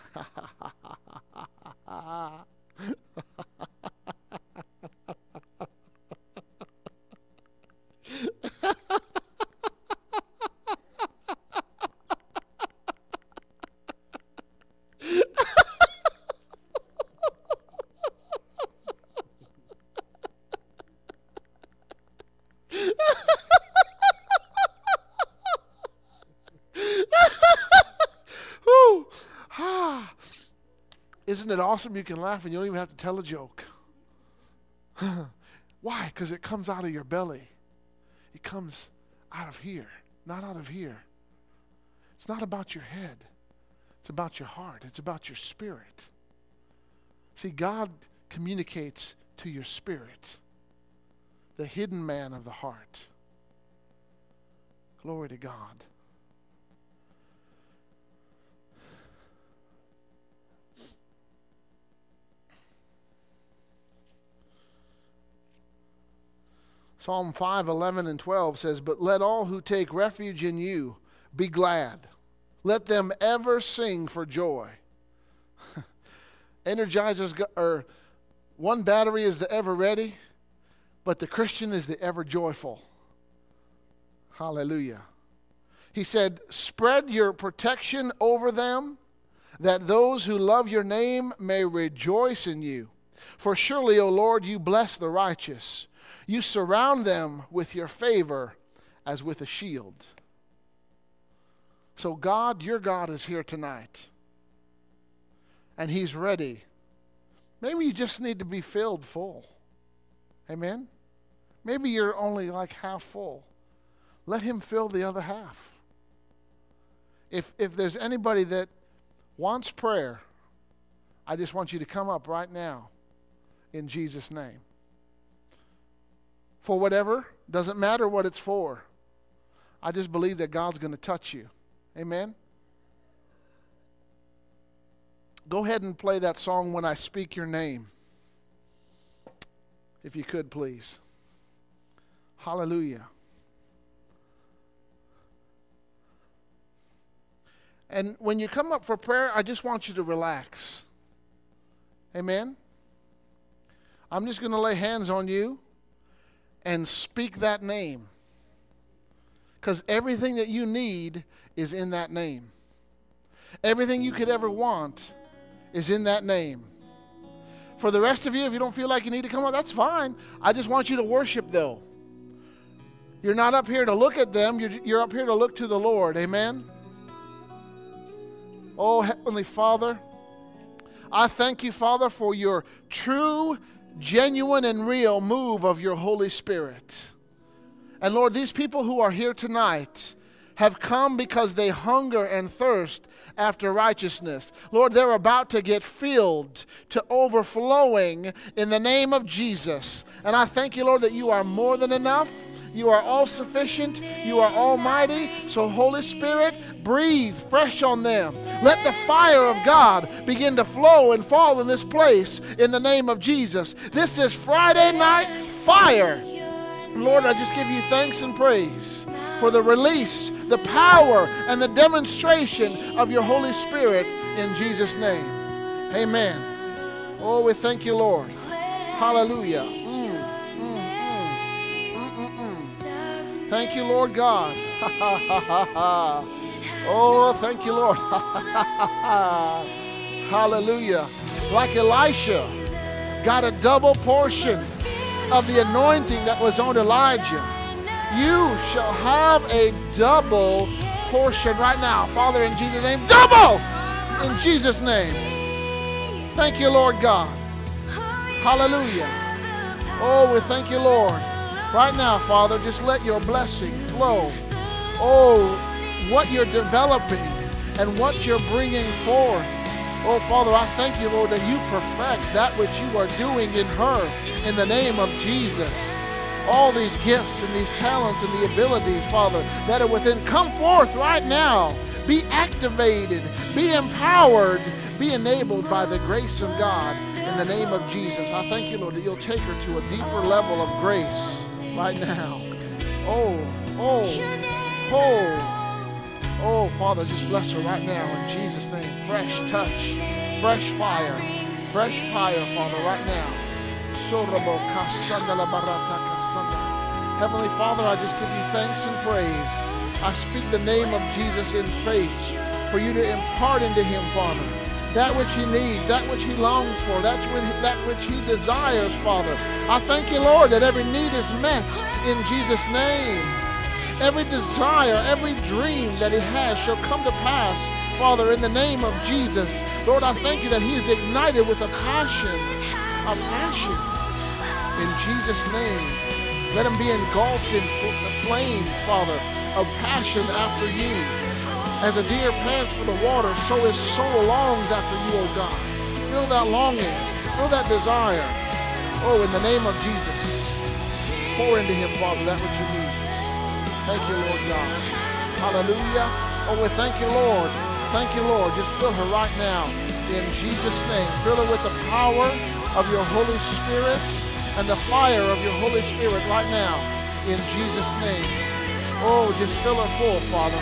Isn't it awesome you can laugh and you don't even have to tell a joke? Why? Because it comes out of your belly. It comes out of here, not out of here. It's not about your head. It's about your heart. It's about your spirit. See, God communicates to your spirit, the hidden man of the heart. Glory to God. Psalm five, eleven, and twelve says, "But let all who take refuge in you be glad. Let them ever sing for joy." Energizers, go, or one battery is the ever ready, but the Christian is the ever joyful. Hallelujah. He said, "Spread your protection over them, that those who love your name may rejoice in you. For surely, O Lord, you bless the righteous. You surround them with your favor as with a shield." So God, your God, is here tonight. And he's ready. Maybe you just need to be filled full. Amen? Maybe you're only like half full. Let him fill the other half. If if there's anybody that wants prayer, I just want you to come up right now in Jesus' name. For whatever, doesn't matter what it's for. I just believe that God's going to touch you. Amen? Go ahead and play that song, "When I Speak Your Name." If you could, please. Hallelujah. And when you come up for prayer, I just want you to relax. Amen? I'm just going to lay hands on you and speak that name. Because everything that you need is in that name. Everything you could ever want is in that name. For the rest of you, if you don't feel like you need to come up, that's fine. I just want you to worship, though. You're not up here to look at them. You're, you're up here to look to the Lord. Amen? Oh, Heavenly Father, I thank you, Father, for your true, genuine, and real move of your Holy Spirit. And Lord, these people who are here tonight have come because they hunger and thirst after righteousness. Lord, they're about to get filled to overflowing in the name of Jesus. And I thank you, Lord, that you are more than enough. You are all sufficient. You are almighty. So Holy Spirit, breathe fresh on them. Let the fire of God begin to flow and fall in this place in the name of Jesus. This is Friday night fire. Lord, I just give you thanks and praise for the release, the power, and the demonstration of your Holy Spirit in Jesus' name. Amen. Oh, we thank you, Lord. Hallelujah. Mm, mm, mm, mm, mm, mm. Thank you, Lord God. Oh, thank you, Lord. Hallelujah. Like Elisha got a double portion of the anointing that was on Elijah, you shall have a double portion right now. Father, in Jesus' name, double! In Jesus' name. Thank you, Lord God. Hallelujah. Oh, we thank you, Lord. Right now, Father, just let your blessing flow. Oh, what you're developing and what you're bringing forth. Oh, Father, I thank you, Lord, that you perfect that which you are doing in her in the name of Jesus. All these gifts and these talents and the abilities, Father, that are within, come forth right now. Be activated, be empowered, be enabled by the grace of God in the name of Jesus. I thank you, Lord, that you'll take her to a deeper level of grace right now. Oh, oh, oh. Oh, Father, just bless her right now in Jesus' name. Fresh touch, fresh fire, fresh fire, Father, right now. Heavenly Father, I just give you thanks and praise. I speak the name of Jesus in faith for you to impart into him, Father, that which he needs, that which he longs for, that which, that which he desires, Father. I thank you, Lord, that every need is met in Jesus' name. Every desire, every dream that he has shall come to pass, Father, in the name of Jesus. Lord, I thank you that he is ignited with a passion, a passion. In Jesus' name, let him be engulfed in flames, Father, of passion after you. As a deer pants for the water, so his soul longs after you, O God. Feel that longing, feel that desire. Oh, in the name of Jesus, pour into him, Father, that which he needs. Thank you, Lord God. Hallelujah. Oh, we thank you, Lord. Thank you, Lord. Just fill her right now in Jesus' name. Fill her with the power of your Holy Spirit and the fire of your Holy Spirit right now in Jesus' name. Oh, just fill her full, Father.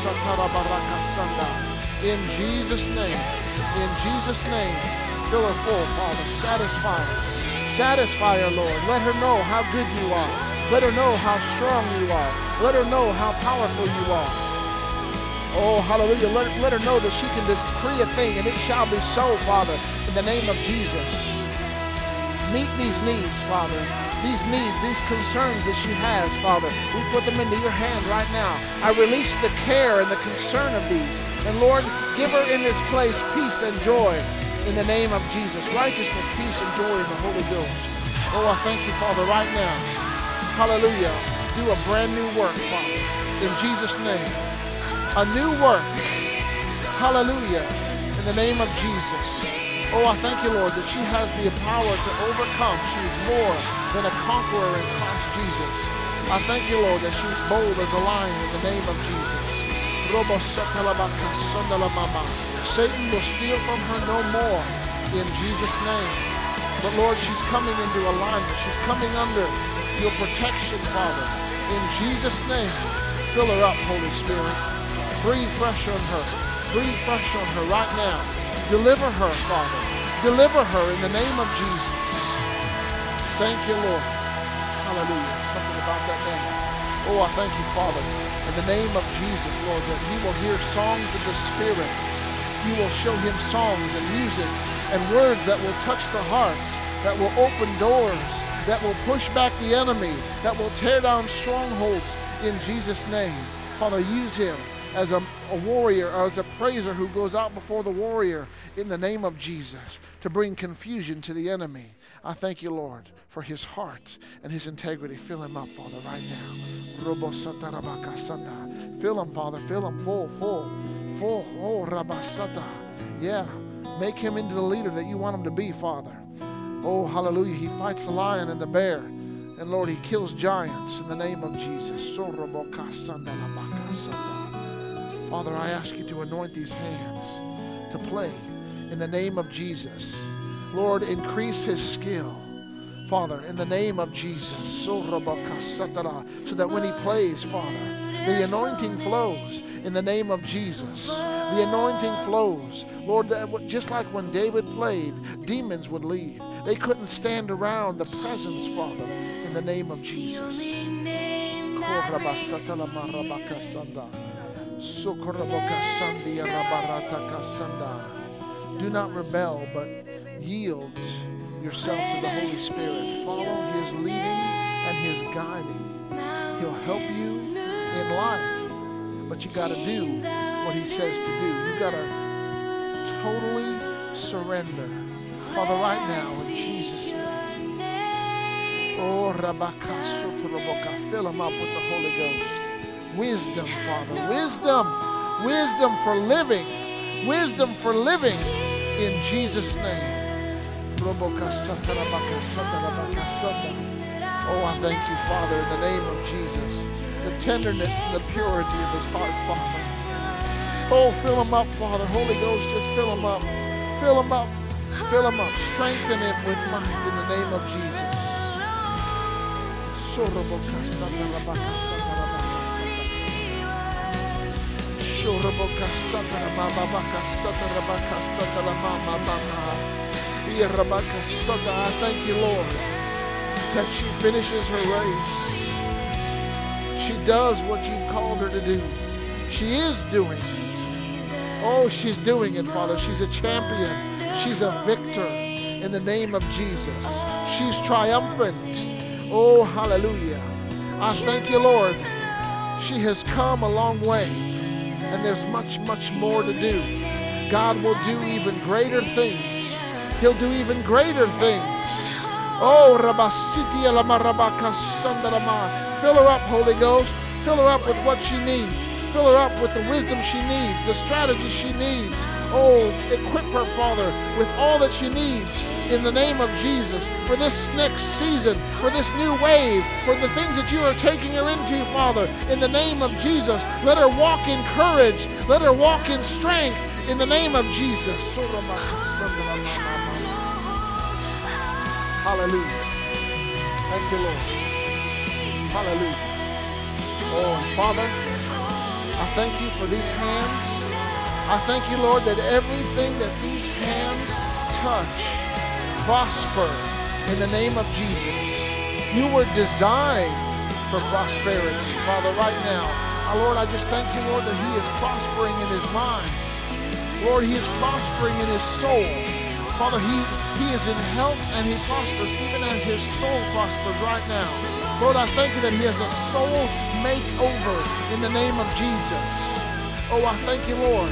In Jesus' name. In Jesus' name. Fill her full, Father. Satisfy her. Satisfy her, Lord. Let her know how good you are. Let her know how strong you are. Let her know how powerful you are. Oh, hallelujah. Let, let her know that she can decree a thing and it shall be so, Father, in the name of Jesus. Meet these needs, Father. These needs, these concerns that she has, Father. We put them into your hand right now. I release the care and the concern of these. And Lord, give her in this place peace and joy in the name of Jesus. Righteousness, peace, and joy in the Holy Ghost. Oh, I thank you, Father, right now. Hallelujah. Do a brand new work, Father, in Jesus' name. A new work. Hallelujah. In the name of Jesus. Oh, I thank you, Lord, that she has the power to overcome. She is more than a conqueror in Christ Jesus. I thank you, Lord, that she's bold as a lion in the name of Jesus. Satan will steal from her no more in Jesus' name. But Lord, she's coming into alignment. She's coming under your protection, Father. In Jesus' name, fill her up, Holy Spirit. Breathe fresh on her. Breathe fresh on her right now. Deliver her, Father. Deliver her in the name of Jesus. Thank you, Lord. Hallelujah. Something about that name. Oh, I thank you, Father. In the name of Jesus, Lord, that he will hear songs of the Spirit. You will show him songs and music and words that will touch the hearts, that will open doors, that will push back the enemy, that will tear down strongholds in Jesus' name. Father, use him as a, a warrior, as a praiser who goes out before the warrior in the name of Jesus to bring confusion to the enemy. I thank you, Lord, for his heart and his integrity. Fill him up, Father, right now. Fill him, Father. Fill him full, full, full. Oh, Rabasata. Yeah. Make him into the leader that you want him to be, Father. Oh, hallelujah. He fights the lion and the bear. And Lord, he kills giants in the name of Jesus. Father, I ask you to anoint these hands to play in the name of Jesus. Lord, increase his skill, Father, in the name of Jesus. So that when he plays, Father, the anointing flows in the name of Jesus. The anointing flows. Lord, just like when David played, demons would leave. They couldn't stand around the presence, Father, in the name of Jesus. Do not rebel, but yield yourself to the Holy Spirit. Follow his leading and his guiding. He'll help you in life, but you got to do what he says to do. You got to totally surrender. Father, right now, in Jesus' name. Oh, fill him up with the Holy Ghost. Wisdom, Father. Wisdom. Wisdom for living. Wisdom for living in Jesus' name. Oh, I thank you, Father, in the name of Jesus. The tenderness and the purity of his heart, Father. Oh, fill him up, Father. Holy Ghost, just fill him up. Fill him up. Fill him up. Strengthen him with might in the name of Jesus. I thank you, Lord, that she finishes her race. She does what you've called her to do. She is doing it. Oh, she's doing it, Father. She's a champion. She's a victor in the name of Jesus. She's triumphant. Oh, hallelujah. I thank you, Lord. She has come a long way, and there's much, much more to do. God will do even greater things. He'll do even greater things. Oh, Rabasiti Alamarabaka Sandarama. Fill her up, Holy Ghost. Fill her up with what she needs. Fill her up with the wisdom she needs, the strategy she needs. Oh, equip her, Father, with all that she needs in the name of Jesus for this next season, for this new wave, for the things that you are taking her into, Father, in the name of Jesus. Let her walk in courage. Let her walk in strength in the name of Jesus. Hallelujah. Thank you, Lord. Hallelujah. Oh, Father, I thank you for these hands. I thank you, Lord, that everything that these hands touch prosper in the name of Jesus. You were designed for prosperity, Father, right now. Our Lord, I just thank you, Lord, that he is prospering in his mind. Lord, he is prospering in his soul. Father, he, he is in health and he prospers even as his soul prospers right now. Lord, I thank you that he has a soul makeover in the name of Jesus. Oh, I thank you, Lord.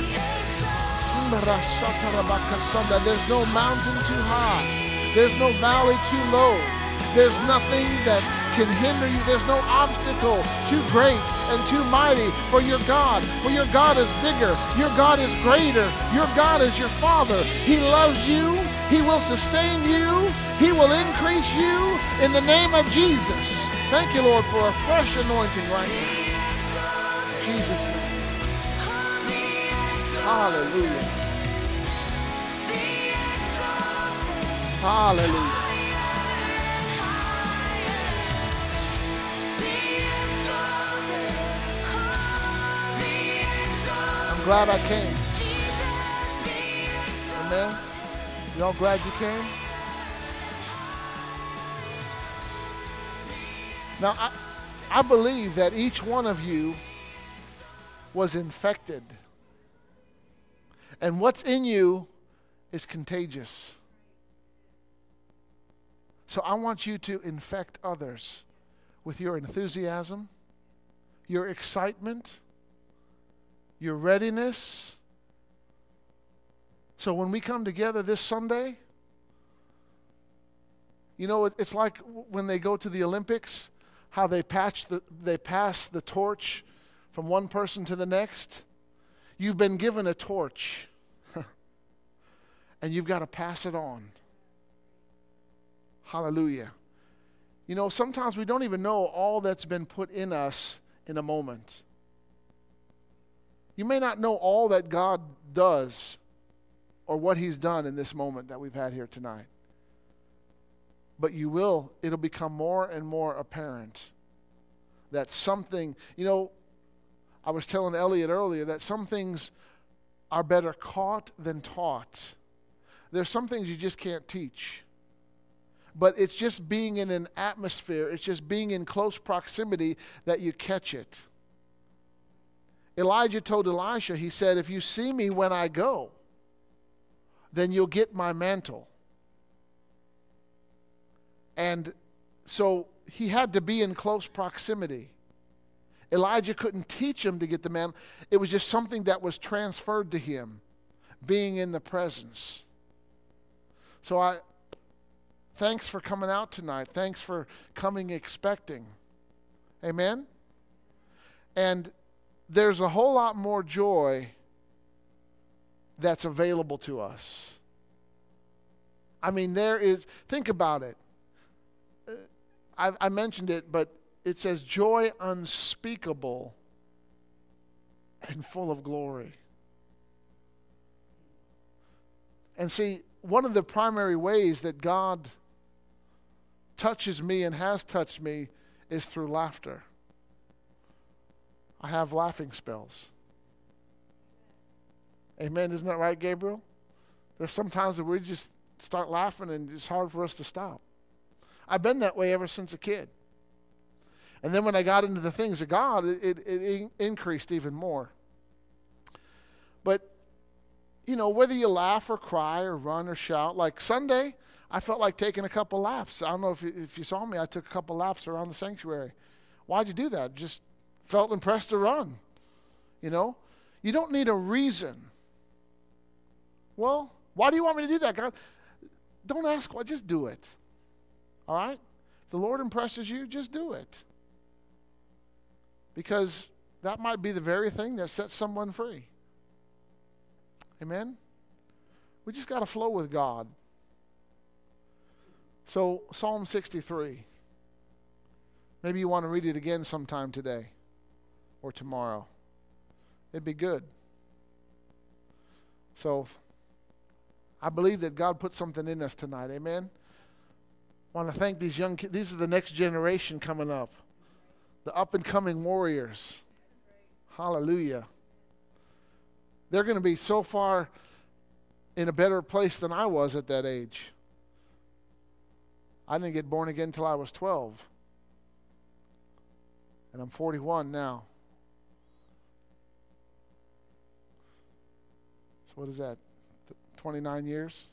There's no mountain too high. There's no valley too low. There's nothing that can hinder you. There's no obstacle too great and too mighty for your God. For your God is bigger. Your God is greater. Your God is your Father. He loves you. He will sustain you. He will increase you in the name of Jesus. Thank you, Lord, for a fresh anointing right now. In Jesus' name. Hallelujah. Hallelujah. I'm glad I came. Amen. Y'all glad you came? Now, I, I believe that each one of you was infected. And what's in you is contagious. So I want you to infect others with your enthusiasm, your excitement, your readiness. So when we come together this Sunday, you know, it's like when they go to the Olympics, how they patch the, they pass the torch from one person to the next. You've been given a torch, and you've got to pass it on. Hallelujah. You know, sometimes we don't even know all that's been put in us in a moment. You may not know all that God does or what he's done in this moment that we've had here tonight. But you will, it'll become more and more apparent that something, you know, I was telling Elliot earlier that some things are better caught than taught. There's some things you just can't teach. But it's just being in an atmosphere, it's just being in close proximity that you catch it. Elijah told Elisha, he said, if you see me when I go, then you'll get my mantle. And so he had to be in close proximity. Elijah couldn't teach him to get the mantle. It was just something that was transferred to him, being in the presence. So I, thanks for coming out tonight. Thanks for coming expecting. Amen? And there's a whole lot more joy that's available to us. I mean, there is, think about it. I, I mentioned it, but it says joy unspeakable and full of glory. And see, one of the primary ways that God touches me and has touched me is through laughter. I have laughing spells. Amen. Isn't that right, Gabriel? There's some times that we just start laughing and it's hard for us to stop. I've been that way ever since a kid. And then when I got into the things of God, it, it, it increased even more. But, you know, whether you laugh or cry or run or shout, like Sunday, I felt like taking a couple laps. I don't know if you, if you saw me, I took a couple laps around the sanctuary. Why'd you do that? Just felt impressed to run. You know, you don't need a reason. Well, why do you want me to do that, God? Don't ask why, just do it. All right? If the Lord impresses you, just do it. Because that might be the very thing that sets someone free. Amen? We just got to flow with God. So Psalm sixty-three. Maybe you want to read it again sometime today or tomorrow. It'd be good. So I believe that God put something in us tonight. Amen. I want to thank these young kids. These are the next generation coming up. The up and coming warriors. Hallelujah. They're going to be so far in a better place than I was at that age. I didn't get born again until I was twelve. And I'm forty-one now. So what is that? twenty-nine years?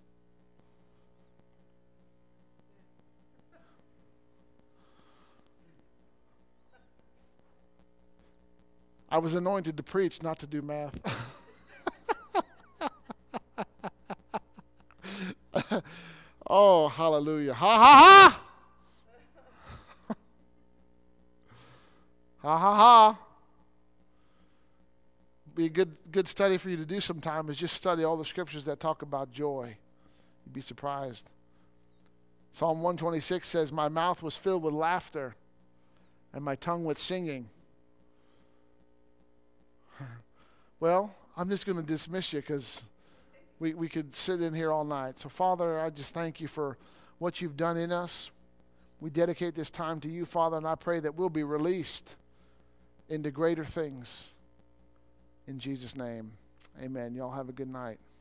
I was anointed to preach, not to do math. Oh, hallelujah. Ha ha ha! Ha ha ha! Be a good good study for you to do sometime is just study all the scriptures that talk about joy. You'd be surprised. Psalm one twenty-six says, my mouth was filled with laughter and my tongue with singing. Well, I'm just going to dismiss you because we, we could sit in here all night. So, Father, I just thank you for what you've done in us. We dedicate this time to you, Father, and I pray that we'll be released into greater things. In Jesus' name, amen. Y'all have a good night.